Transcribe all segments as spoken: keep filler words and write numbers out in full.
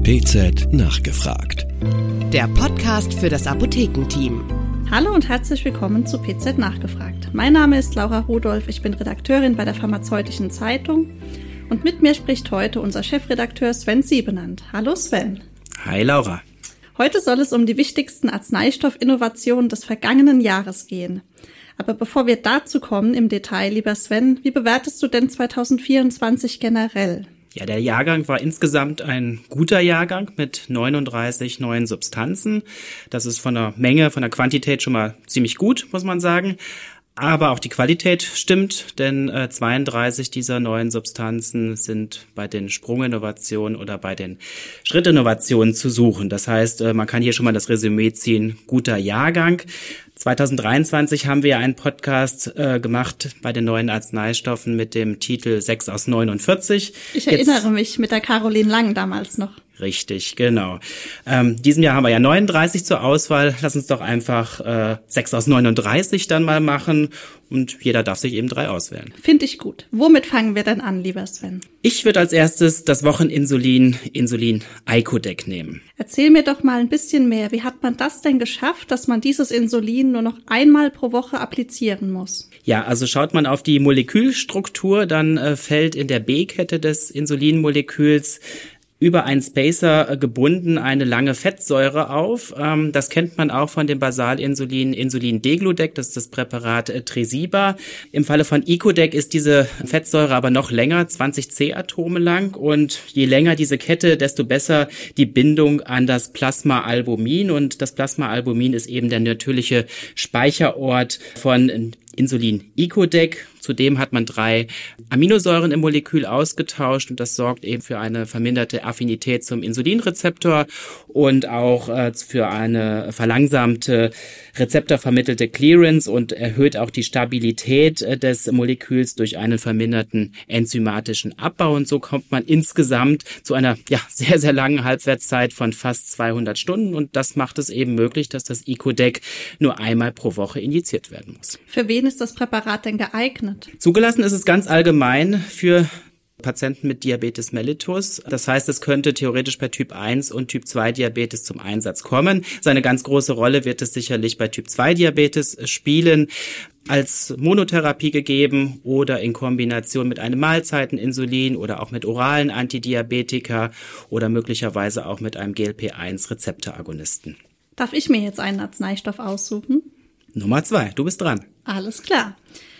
P Z nachgefragt. Der Podcast für das Apothekenteam. Hallo und herzlich willkommen zu P Z nachgefragt. Mein Name ist Laura Rudolph, ich bin Redakteurin bei der Pharmazeutischen Zeitung und mit mir spricht heute unser Chefredakteur Sven Siebenand. Hallo Sven. Hi Laura. Heute soll es um die wichtigsten Arzneistoffinnovationen des vergangenen Jahres gehen. Aber bevor wir dazu kommen im Detail, lieber Sven, wie bewertest du denn zwanzig vierundzwanzig generell? Ja, der Jahrgang war insgesamt ein guter Jahrgang mit neununddreißig neuen Substanzen. Das ist von der Menge, von der Quantität schon mal ziemlich gut, muss man sagen. Aber auch die Qualität stimmt, denn äh, zweiunddreißig dieser neuen Substanzen sind bei den Sprunginnovationen oder bei den Schrittinnovationen zu suchen. Das heißt, äh, man kann hier schon mal das Resümee ziehen, guter Jahrgang. zwanzig dreiundzwanzig haben wir einen Podcast äh, gemacht bei den neuen Arzneistoffen mit dem Titel sechs aus neunundvierzig. Ich erinnere Jetzt, mich mit der Caroline Lang damals noch. Richtig, genau. Ähm, diesem Jahr haben wir ja neununddreißig zur Auswahl. Lass uns doch einfach äh, sechs aus neununddreißig dann mal machen und jeder darf sich eben drei auswählen. Finde ich gut. Womit fangen wir denn an, lieber Sven? Ich würde als erstes das Wocheninsulin, Insulin icodec nehmen. Erzähl mir doch mal ein bisschen mehr. Wie hat man das denn geschafft, dass man dieses Insulin nur noch einmal pro Woche applizieren muss? Ja, also schaut man auf die Molekülstruktur, dann äh, fällt in der B-Kette des Insulinmoleküls über einen Spacer gebunden eine lange Fettsäure auf. Ähm, das kennt man auch von dem Basalinsulin Insulin-degludec, das ist das Präparat äh, Tresiba. Im Falle von icodec ist diese Fettsäure aber noch länger, zwanzig C-Atome lang, und je länger diese Kette, desto besser die Bindung an das Plasmaalbumin, und das Plasmaalbumin ist eben der natürliche Speicherort von Insulin icodec. Zudem hat man drei Aminosäuren im Molekül ausgetauscht und das sorgt eben für eine verminderte Affinität zum Insulinrezeptor und auch äh, für eine verlangsamte rezeptorvermittelte Clearance und erhöht auch die Stabilität äh, des Moleküls durch einen verminderten enzymatischen Abbau, und so kommt man insgesamt zu einer ja sehr, sehr langen Halbwertszeit von fast zweihundert Stunden, und das macht es eben möglich, dass das icodec nur einmal pro Woche injiziert werden muss. Für wen ist das Präparat denn geeignet? Zugelassen ist es ganz allgemein für Patienten mit Diabetes mellitus. Das heißt, es könnte theoretisch bei Typ eins und Typ zwei Diabetes zum Einsatz kommen. Seine ganz große Rolle wird es sicherlich bei Typ zwei Diabetes spielen, als Monotherapie gegeben oder in Kombination mit einem Mahlzeiteninsulin oder auch mit oralen Antidiabetika oder möglicherweise auch mit einem G L P eins Rezeptoragonisten. Darf ich mir jetzt einen Arzneistoff aussuchen? Nummer zwei, du bist dran. Alles klar.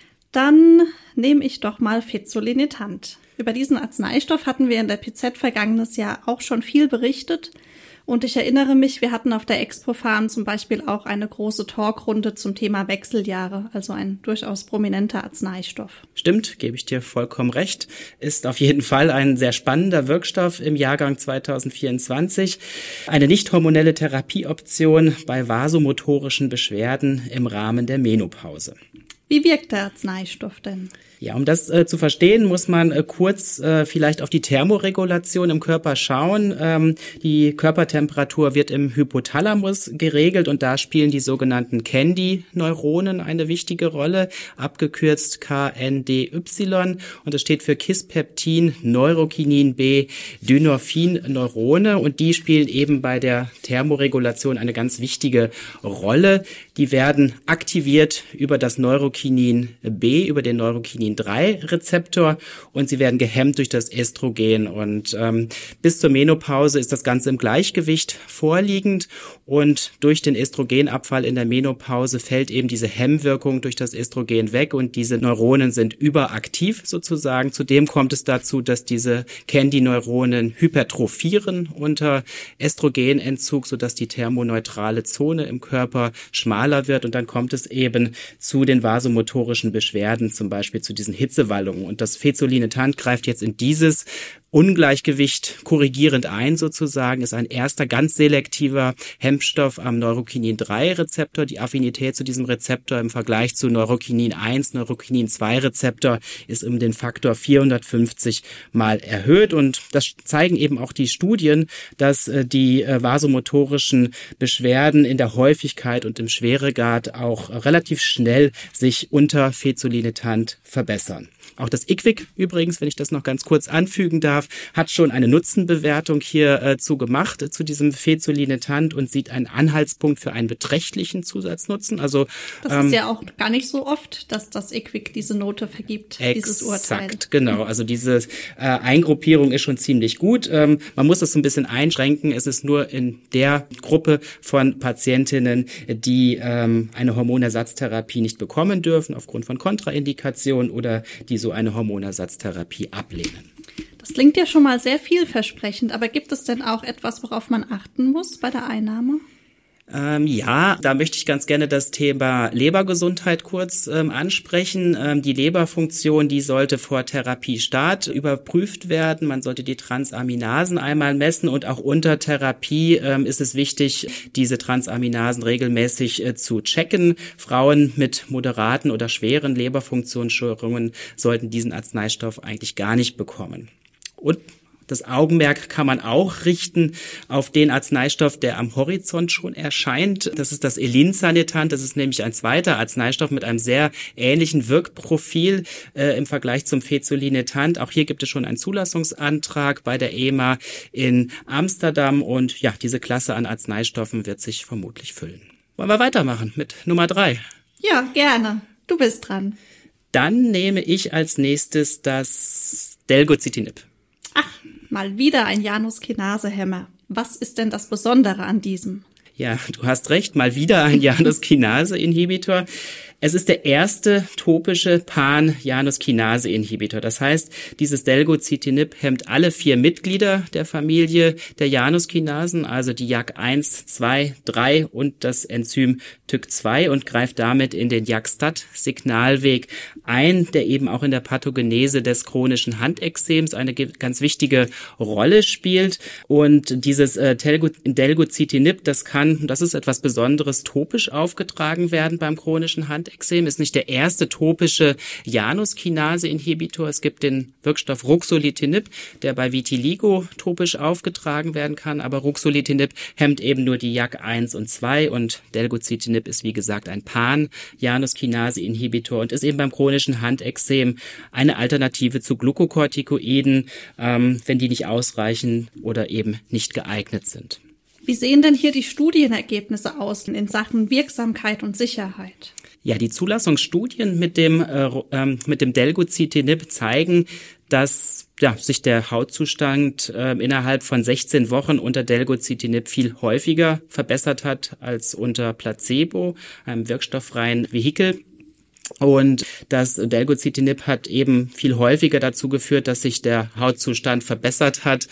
Dann nehme ich doch mal Fezolinetant. Über diesen Arzneistoff hatten wir in der P Z vergangenes Jahr auch schon viel berichtet. Und ich erinnere mich, wir hatten auf der Expo-Farm zum Beispiel auch eine große Talkrunde zum Thema Wechseljahre, also ein durchaus prominenter Arzneistoff. Stimmt, gebe ich dir vollkommen recht. Ist auf jeden Fall ein sehr spannender Wirkstoff im Jahrgang zwanzig vierundzwanzig. Eine nicht hormonelle Therapieoption bei vasomotorischen Beschwerden im Rahmen der Menopause. Wie wirkt der Arzneistoff denn? Ja, um das äh, zu verstehen, muss man äh, kurz äh, vielleicht auf die Thermoregulation im Körper schauen. Ähm, die Körpertemperatur wird im Hypothalamus geregelt, und da spielen die sogenannten Candy-Neuronen eine wichtige Rolle, abgekürzt K N D Y, und das steht für Kispeptin, Neurokinin B, Dynorphin-Neurone, und die spielen eben bei der Thermoregulation eine ganz wichtige Rolle. Die werden aktiviert über das Neurokinin B, über den Neurokinin drei Rezeptor, und sie werden gehemmt durch das Östrogen, und ähm, bis zur Menopause ist das Ganze im Gleichgewicht vorliegend, und durch den Östrogenabfall in der Menopause fällt eben diese Hemmwirkung durch das Östrogen weg und diese Neuronen sind überaktiv sozusagen. Zudem kommt es dazu, dass diese Candy-Neuronen hypertrophieren unter Östrogenentzug, sodass die thermoneutrale Zone im Körper schmaler wird, und dann kommt es eben zu den vasomotorischen Beschwerden, zum Beispiel zu diesen Hitzewallungen. Und das Fezolinetant greift jetzt in dieses Ungleichgewicht korrigierend ein sozusagen, ist ein erster ganz selektiver Hemmstoff am Neurokinin drei Rezeptor. Die Affinität zu diesem Rezeptor im Vergleich zu Neurokinin eins, Neurokinin zwei Rezeptor ist um den Faktor vierhundertfünfzig mal erhöht, und das zeigen eben auch die Studien, dass äh, die äh, vasomotorischen Beschwerden in der Häufigkeit und im Schweregrad auch äh, relativ schnell sich unter Fezolinetant verbessern. Auch das I Q V I C übrigens, wenn ich das noch ganz kurz anfügen darf, hat schon eine Nutzenbewertung hier äh, zu gemacht, äh, zu diesem Fezolinetant und sieht einen Anhaltspunkt für einen beträchtlichen Zusatznutzen. Also Das ähm, ist ja auch gar nicht so oft, dass das I Q V I C diese Note vergibt, dieses Urteil. Exakt, genau. Also diese äh, Eingruppierung ist schon ziemlich gut. Ähm, man muss das so ein bisschen einschränken. Es ist nur in der Gruppe von Patientinnen, die ähm, eine Hormonersatztherapie nicht bekommen dürfen aufgrund von Kontraindikationen oder die so eine Hormonersatztherapie ablehnen. Das klingt ja schon mal sehr vielversprechend, aber gibt es denn auch etwas, worauf man achten muss bei der Einnahme? Ähm, ja, da möchte ich ganz gerne das Thema Lebergesundheit kurz ähm, ansprechen. Ähm, die Leberfunktion, die sollte vor Therapiestart überprüft werden. Man sollte die Transaminasen einmal messen und auch unter Therapie ähm, ist es wichtig, diese Transaminasen regelmäßig äh, zu checken. Frauen mit moderaten oder schweren Leberfunktionsstörungen sollten diesen Arzneistoff eigentlich gar nicht bekommen. Und das Augenmerk kann man auch richten auf den Arzneistoff, der am Horizont schon erscheint. Das ist das Elinzanetant. Das ist nämlich ein zweiter Arzneistoff mit einem sehr ähnlichen Wirkprofil äh, im Vergleich zum Fezolinetant. Auch hier gibt es schon einen Zulassungsantrag bei der E M A in Amsterdam. Und ja, diese Klasse an Arzneistoffen wird sich vermutlich füllen. Wollen wir weitermachen mit Nummer drei? Ja, gerne. Du bist dran. Dann nehme ich als nächstes das Delgozitinib. Ach, mal wieder ein Janus-Kinase-Hämmer. Was ist denn das Besondere an diesem? Ja, du hast recht, mal wieder ein Janus-Kinase-Inhibitor. Es ist der erste topische Pan-Janus-Kinase-Inhibitor. Das heißt, dieses Delgozitinib hemmt alle vier Mitglieder der Familie der Janus-Kinasen, also die J A K eins, zwei, drei und das Enzym T Y K zwei und greift damit in den J A K-Stat-Signalweg ein, der eben auch in der Pathogenese des chronischen Handekzems eine ganz wichtige Rolle spielt. Und dieses äh, Delgozitinib, das kann, das ist etwas Besonderes, topisch aufgetragen werden beim chronischen Handekzem. Ist nicht der erste topische Janus-Kinase-Inhibitor. Es gibt den Wirkstoff Ruxolitinib, der bei Vitiligo topisch aufgetragen werden kann, aber Ruxolitinib hemmt eben nur die J A K eins und zwei und Delgozitinib ist wie gesagt ein Pan-Janus-Kinase-Inhibitor und ist eben beim chronischen Handekzem eine Alternative zu Glukokortikoiden, ähm, wenn die nicht ausreichen oder eben nicht geeignet sind. Wie sehen denn hier die Studienergebnisse aus in Sachen Wirksamkeit und Sicherheit? Ja, die Zulassungsstudien mit dem äh, ähm, mit dem Delgozitinib zeigen, dass ja, sich der Hautzustand äh, innerhalb von sechzehn Wochen unter Delgozitinib viel häufiger verbessert hat als unter Placebo, einem wirkstofffreien Vehikel. Und das Delgozitinib hat eben viel häufiger dazu geführt, dass sich der Hautzustand verbessert hat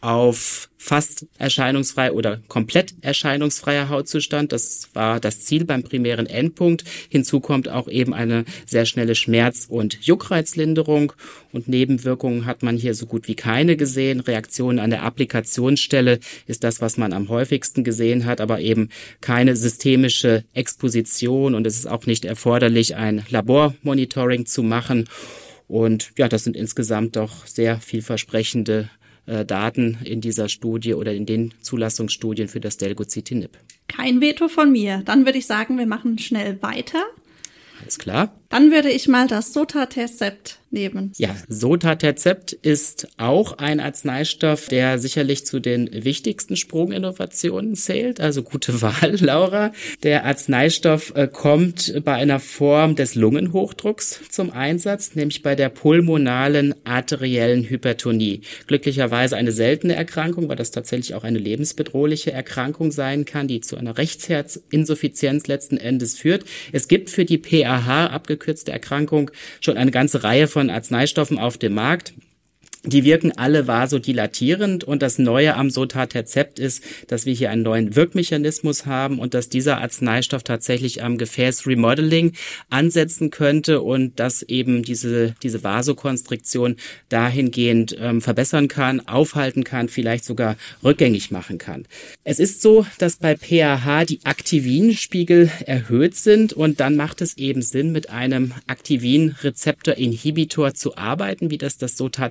auf fast erscheinungsfrei oder komplett erscheinungsfreier Hautzustand. Das war das Ziel beim primären Endpunkt. Hinzu kommt auch eben eine sehr schnelle Schmerz- und Juckreizlinderung. Und Nebenwirkungen hat man hier so gut wie keine gesehen. Reaktionen an der Applikationsstelle ist das, was man am häufigsten gesehen hat, aber eben keine systemische Exposition. Und es ist auch nicht erforderlich, ein Labormonitoring zu machen. Und ja, das sind insgesamt doch sehr vielversprechende Daten in dieser Studie oder in den Zulassungsstudien für das Delgozitinib. Kein Veto von mir. Dann würde ich sagen, wir machen schnell weiter. Alles klar. Dann würde ich mal das Sotatercept nehmen. Ja, Sotatercept ist auch ein Arzneistoff, der sicherlich zu den wichtigsten Sprunginnovationen zählt. Also gute Wahl, Laura. Der Arzneistoff äh, kommt bei einer Form des Lungenhochdrucks zum Einsatz, nämlich bei der pulmonalen arteriellen Hypertonie. Glücklicherweise eine seltene Erkrankung, weil das tatsächlich auch eine lebensbedrohliche Erkrankung sein kann, die zu einer Rechtsherzinsuffizienz letzten Endes führt. Es gibt für die P A H, abgekürzte Erkrankung, schon eine ganze Reihe von Arzneistoffen auf dem Markt. Die wirken alle vasodilatierend und das Neue am Sotatercept ist, dass wir hier einen neuen Wirkmechanismus haben und dass dieser Arzneistoff tatsächlich am Gefäßremodeling ansetzen könnte und dass eben diese diese Vasokonstriktion dahingehend ähm, verbessern kann, aufhalten kann, vielleicht sogar rückgängig machen kann. Es ist so, dass bei P A H die Aktivinspiegel erhöht sind und dann macht es eben Sinn, mit einem Aktivinrezeptor-Inhibitor zu arbeiten, wie das das Sotatercept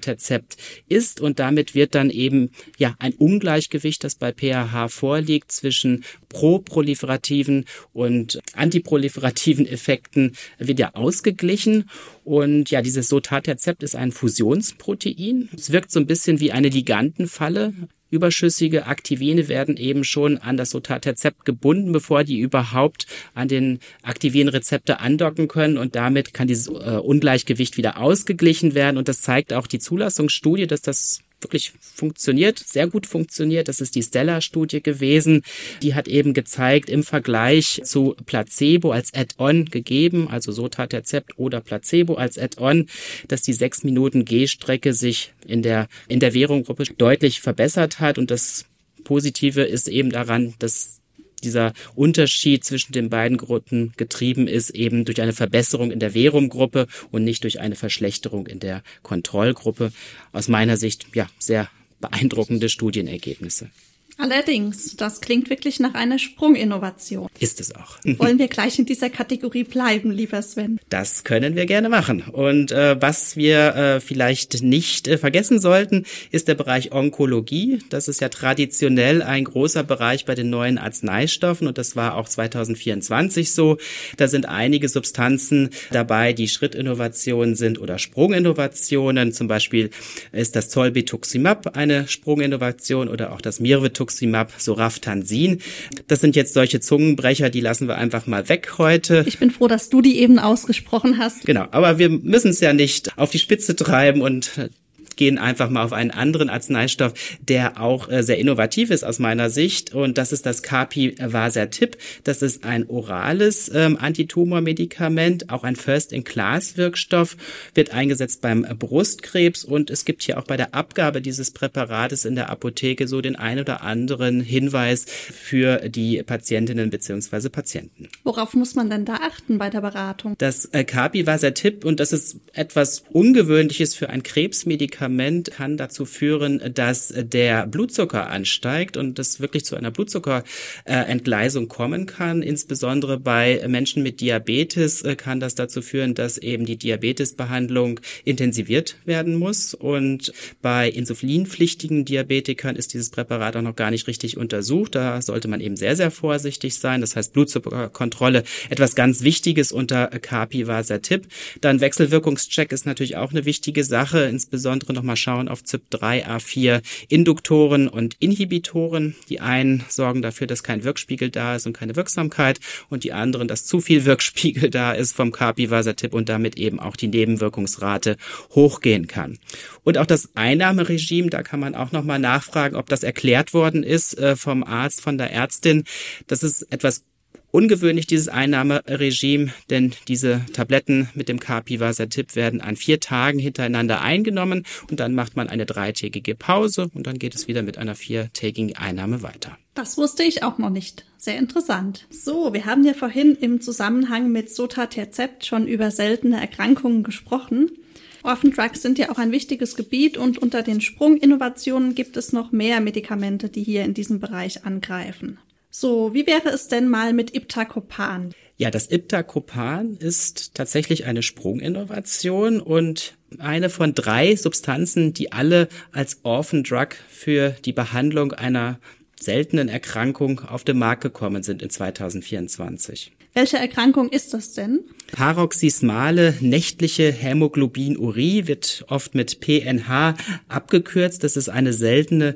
Sotatercept ist und damit wird dann eben ja ein Ungleichgewicht, das bei P A H vorliegt, zwischen proproliferativen und antiproliferativen Effekten wieder ausgeglichen. Und ja, dieses Sotatercept ist ein Fusionsprotein. Es wirkt so ein bisschen wie eine Ligandenfalle. Überschüssige Aktivine werden eben schon an das Sotatercept gebunden, bevor die überhaupt an den aktiven Rezeptor andocken können und damit kann dieses äh, Ungleichgewicht wieder ausgeglichen werden und das zeigt auch die Zulassungsstudie, dass das wirklich funktioniert, sehr gut funktioniert. Das ist die Stellar-Studie gewesen. Die hat eben gezeigt, im Vergleich zu Placebo als Add-on gegeben, also Sotatercept oder Placebo als Add-on, dass die sechs Minuten Gehstrecke sich in der, in der Verum-Gruppe deutlich verbessert hat. Und das Positive ist eben daran, dass dieser Unterschied zwischen den beiden Gruppen getrieben ist eben durch eine Verbesserung in der Verum-Gruppe und nicht durch eine Verschlechterung in der Kontrollgruppe. Aus meiner Sicht, ja, sehr beeindruckende Studienergebnisse. Allerdings, das klingt wirklich nach einer Sprunginnovation. Ist es auch. Wollen wir gleich in dieser Kategorie bleiben, lieber Sven? Das können wir gerne machen. Und äh, was wir äh, vielleicht nicht äh, vergessen sollten, ist der Bereich Onkologie. Das ist ja traditionell ein großer Bereich bei den neuen Arzneistoffen und das war auch zwanzig vierundzwanzig so. Da sind einige Substanzen dabei, die Schrittinnovationen sind oder Sprunginnovationen. Zum Beispiel ist das Zolbetuximab eine Sprunginnovation oder auch das Mirvetuximab. Soraftansin. Das sind jetzt solche Zungenbrecher, die lassen wir einfach mal weg heute. Ich bin froh, dass du die eben ausgesprochen hast. Genau, aber wir müssen es ja nicht auf die Spitze treiben und gehen einfach mal auf einen anderen Arzneistoff, der auch äh, sehr innovativ ist aus meiner Sicht und das ist das Capivasertib. Das ist ein orales ähm, Antitumormedikament, auch ein First-in-Class-Wirkstoff, wird eingesetzt beim Brustkrebs und es gibt hier auch bei der Abgabe dieses Präparates in der Apotheke so den ein oder anderen Hinweis für die Patientinnen bzw. Patienten. Worauf muss man denn da achten bei der Beratung? Das äh, Capivasertib, und das ist etwas Ungewöhnliches für ein Krebsmedikament, kann dazu führen, dass der Blutzucker ansteigt und es wirklich zu einer Blutzuckerentgleisung kommen kann. Insbesondere bei Menschen mit Diabetes kann das dazu führen, dass eben die Diabetesbehandlung intensiviert werden muss. Und bei insulinpflichtigen Diabetikern ist dieses Präparat auch noch gar nicht richtig untersucht. Da sollte man eben sehr, sehr vorsichtig sein. Das heißt Blutzuckerkontrolle, etwas ganz Wichtiges unter Capivasertib. Dann Wechselwirkungscheck ist natürlich auch eine wichtige Sache, insbesondere noch mal schauen auf C Y P drei A vier Induktoren und Inhibitoren. Die einen sorgen dafür, dass kein Wirkspiegel da ist und keine Wirksamkeit und die anderen, dass zu viel Wirkspiegel da ist vom Capivasertib und damit eben auch die Nebenwirkungsrate hochgehen kann. Und auch das Einnahmeregime, da kann man auch noch mal nachfragen, ob das erklärt worden ist äh, vom Arzt, von der Ärztin. Das ist etwas ungewöhnlich, dieses Einnahmeregime, denn diese Tabletten mit dem Capivasertib werden an vier Tagen hintereinander eingenommen und dann macht man eine dreitägige Pause und dann geht es wieder mit einer viertägigen Einnahme weiter. Das wusste ich auch noch nicht. Sehr interessant. So, wir haben ja vorhin im Zusammenhang mit Sotatercept schon über seltene Erkrankungen gesprochen. Orphan Drugs sind ja auch ein wichtiges Gebiet und unter den Sprunginnovationen gibt es noch mehr Medikamente, die hier in diesem Bereich angreifen. So, wie wäre es denn mal mit Iptacopan? Ja, das Iptacopan ist tatsächlich eine Sprunginnovation und eine von drei Substanzen, die alle als Orphan Drug für die Behandlung einer seltenen Erkrankung auf den Markt gekommen sind in zwanzig vierundzwanzig. Welche Erkrankung ist das denn? Paroxysmale nächtliche Hämoglobinurie wird oft mit P N H abgekürzt. Das ist eine seltene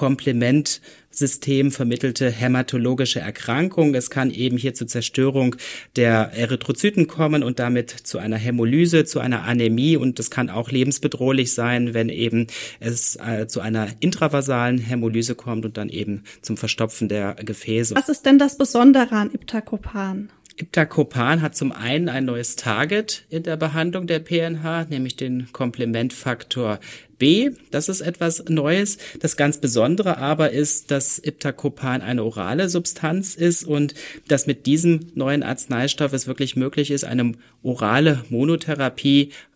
Komplementsystem vermittelte hämatologische Erkrankung. Es kann eben hier zur Zerstörung der Erythrozyten kommen und damit zu einer Hämolyse, zu einer Anämie und es kann auch lebensbedrohlich sein, wenn eben es äh, zu einer intravasalen Hämolyse kommt und dann eben zum Verstopfen der Gefäße. Was ist denn das Besondere an Iptacopan? Iptacopan hat zum einen ein neues Target in der Behandlung der P N H, nämlich den Komplementfaktor B. Das ist etwas Neues. Das ganz Besondere aber ist, dass Iptacopan eine orale Substanz ist und dass mit diesem neuen Arzneistoff es wirklich möglich ist, eine orale Monotherapie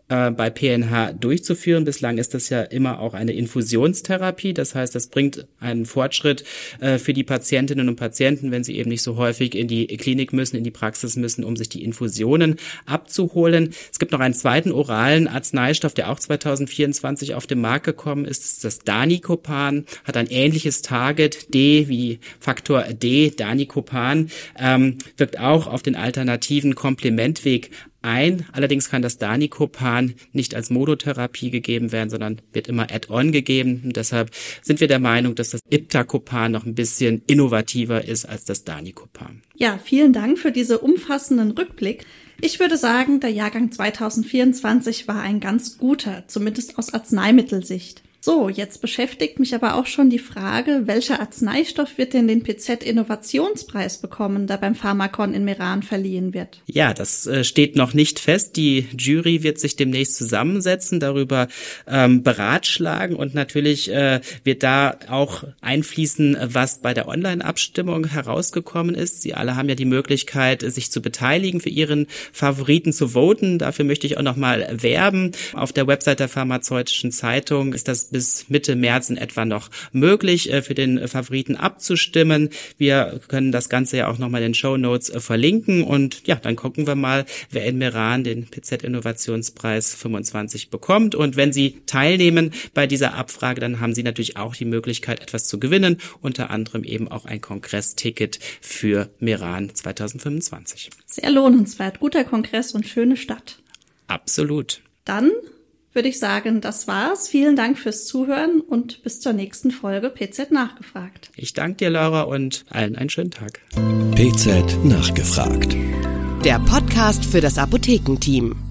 bei P N H durchzuführen. Bislang ist das ja immer auch eine Infusionstherapie. Das heißt, das bringt einen Fortschritt äh, für die Patientinnen und Patienten, wenn sie eben nicht so häufig in die Klinik müssen, in die Praxis müssen, um sich die Infusionen abzuholen. Es gibt noch einen zweiten oralen Arzneistoff, der auch zwanzig vierundzwanzig auf den Markt gekommen ist. Das ist das Danicopan, hat ein ähnliches Target, D wie Faktor D, Danicopan, ähm, wirkt auch auf den alternativen Komplementweg ein. Allerdings kann das Danicopan nicht als Monotherapie gegeben werden, sondern wird immer add-on gegeben. Und deshalb sind wir der Meinung, dass das Iptacopan noch ein bisschen innovativer ist als das Danicopan. Ja, vielen Dank für diese umfassenden Rückblick. Ich würde sagen, der Jahrgang zwanzig vierundzwanzig war ein ganz guter, zumindest aus Arzneimittelsicht. So, jetzt beschäftigt mich aber auch schon die Frage, welcher Arzneistoff wird denn den P Z-Innovationspreis bekommen, der beim Pharmakon in Meran verliehen wird? Ja, das äh, steht noch nicht fest. Die Jury wird sich demnächst zusammensetzen, darüber ähm, beratschlagen und natürlich äh, wird da auch einfließen, was bei der Online-Abstimmung herausgekommen ist. Sie alle haben ja die Möglichkeit, sich zu beteiligen, für ihren Favoriten zu voten. Dafür möchte ich auch nochmal werben. Auf der Website der Pharmazeutischen Zeitung ist das bis Mitte März in etwa noch möglich, für den Favoriten abzustimmen. Wir können das Ganze ja auch nochmal in den Shownotes verlinken und ja, dann gucken wir mal, wer in Meran den P Z-Innovationspreis fünfundzwanzig bekommt. Und wenn Sie teilnehmen bei dieser Abfrage, dann haben Sie natürlich auch die Möglichkeit, etwas zu gewinnen, unter anderem eben auch ein Kongressticket für Meran zwanzig fünfundzwanzig. Sehr lohnenswert, guter Kongress und schöne Stadt. Absolut. Dann würde ich sagen, das war's. Vielen Dank fürs Zuhören und bis zur nächsten Folge P Z Nachgefragt. Ich danke dir, Laura, und allen einen schönen Tag. P Z Nachgefragt. Der Podcast für das Apothekenteam.